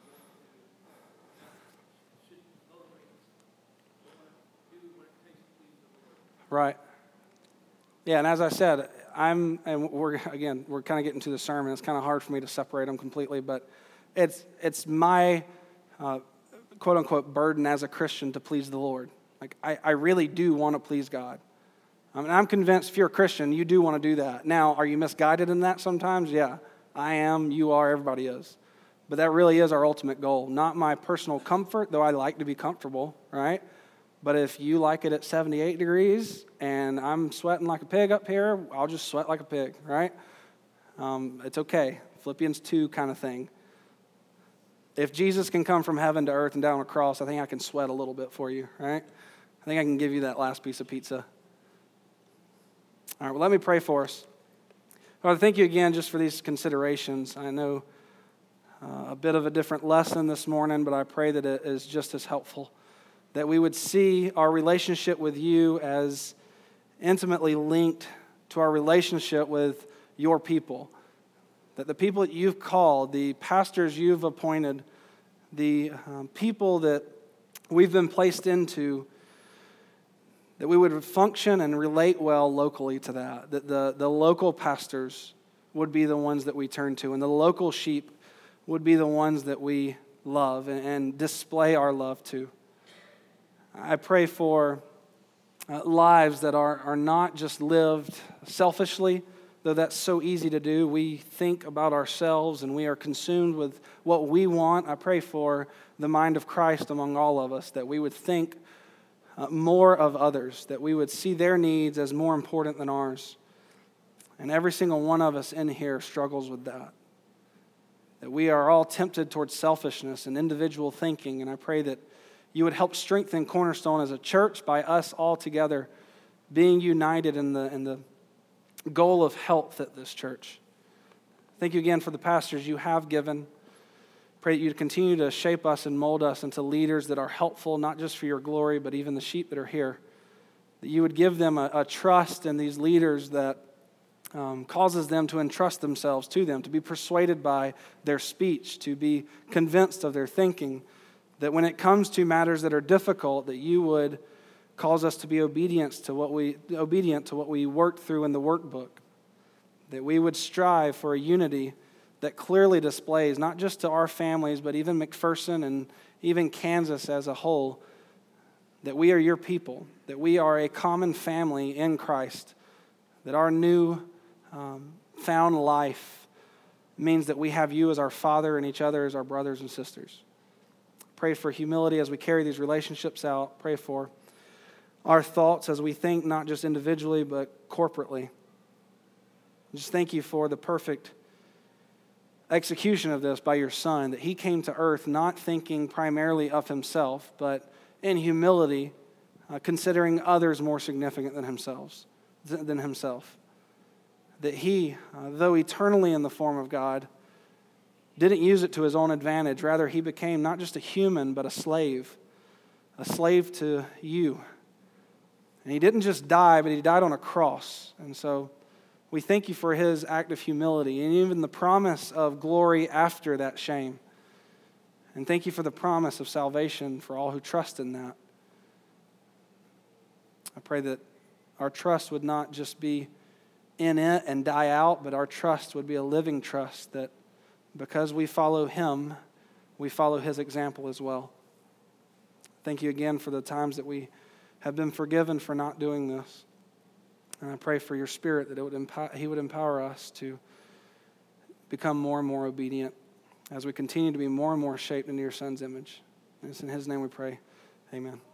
to should motivate us. We want to do what it takes to please the Lord. Right. Yeah, and as I said, we're kind of getting to the sermon. It's kind of hard for me to separate them completely, but it's my quote-unquote burden as a Christian to please the Lord. Like, I really do want to please God. I'm convinced if you're a Christian, you do want to do that. Now, are you misguided in that sometimes? Yeah, I am, you are, everybody is. But that really is our ultimate goal. Not my personal comfort, though I like to be comfortable, right? But if you like it at 78 degrees and I'm sweating like a pig up here, I'll just sweat like a pig, right? It's okay. Philippians 2 kind of thing. If Jesus can come from heaven to earth and down on a cross, I think I can sweat a little bit for you, right? I think I can give you that last piece of pizza. All right, well, let me pray for us. Father, thank you again just for these considerations. I know a bit of a different lesson this morning, but I pray that it is just as helpful, that we would see our relationship with you as intimately linked to our relationship with your people. That the people that you've called, the pastors you've appointed, the people that we've been placed into, that we would function and relate well locally to that. That the local pastors would be the ones that we turn to, and the local sheep would be the ones that we love and display our love to. I pray for lives that are not just lived selfishly, though that's so easy to do. We think about ourselves and we are consumed with what we want. I pray for the mind of Christ among all of us, that we would think more of others, that we would see their needs as more important than ours. And every single one of us in here struggles with that. That we are all tempted towards selfishness and individual thinking, and I pray that you would help strengthen Cornerstone as a church by us all together being united in the goal of health at this church. Thank you again for the pastors you have given. Pray that you'd continue to shape us and mold us into leaders that are helpful, not just for your glory, but even the sheep that are here. That you would give them a trust in these leaders that causes them to entrust themselves to them, to be persuaded by their speech, to be convinced of their thinking, that when it comes to matters that are difficult, that you would cause us to be obedient to what we worked through in the workbook, that we would strive for a unity that clearly displays, not just to our families, but even McPherson and even Kansas as a whole, that we are your people, that we are a common family in Christ, that our new found life means that we have you as our Father and each other as our brothers and sisters. Pray for humility as we carry these relationships out. Pray for our thoughts as we think, not just individually, but corporately. Just thank you for the perfect execution of this by your Son, that he came to earth not thinking primarily of himself, but in humility, considering others more significant than himself. That he, though eternally in the form of God, didn't use it to his own advantage. Rather, he became not just a human, but a slave to you. And he didn't just die, but he died on a cross. And so we thank you for his act of humility and even the promise of glory after that shame. And thank you for the promise of salvation for all who trust in that. I pray that our trust would not just be in it and die out, but our trust would be a living trust, that because we follow him, we follow his example as well. Thank you again for the times that we have been forgiven for not doing this. And I pray for your Spirit that he would empower us to become more and more obedient as we continue to be more and more shaped into your Son's image. And it's in his name we pray. Amen.